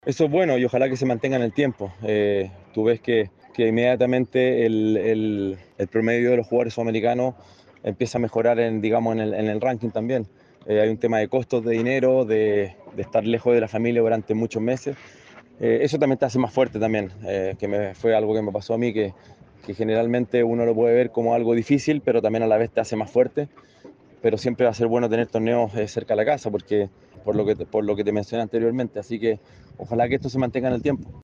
Eso es bueno y ojalá que se mantenga en el tiempo. Tú ves que inmediatamente el promedio de los jugadores sudamericanos empieza a mejorar digamos, en el ranking también. Hay un tema de costos de dinero, de estar lejos de la familia durante muchos meses. Eso también te hace más fuerte también, fue algo que me pasó a mí, que generalmente uno lo puede ver como algo difícil, pero también a la vez te hace más fuerte. Pero siempre va a ser bueno tener torneos cerca de la casa, porque por lo que te mencioné anteriormente. Así que ojalá que esto se mantenga en el tiempo.